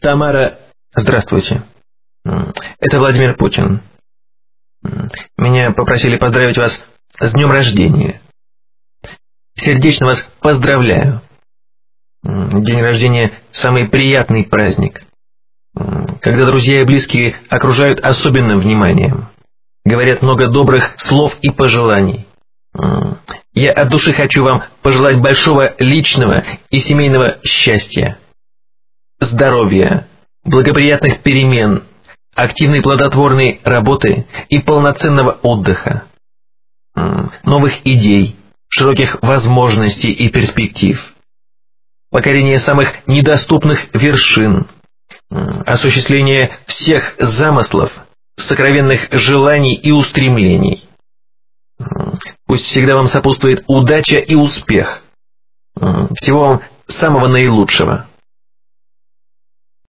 Тамара... Здравствуйте. Это Владимир Путин. Меня попросили поздравить вас с днем рождения. Сердечно вас поздравляю. День рождения – самый приятный праздник, когда друзья и близкие окружают особенным вниманием, говорят много добрых слов и пожеланий. Я от души хочу вам пожелать большого личного и семейного счастья, здоровья, благоприятных перемен, активной плодотворной работы и полноценного отдыха, новых идей, широких возможностей и перспектив, покорения самых недоступных вершин, осуществления всех замыслов, сокровенных желаний и устремлений. Пусть всегда вам сопутствует удача и успех. Всего вам самого наилучшего.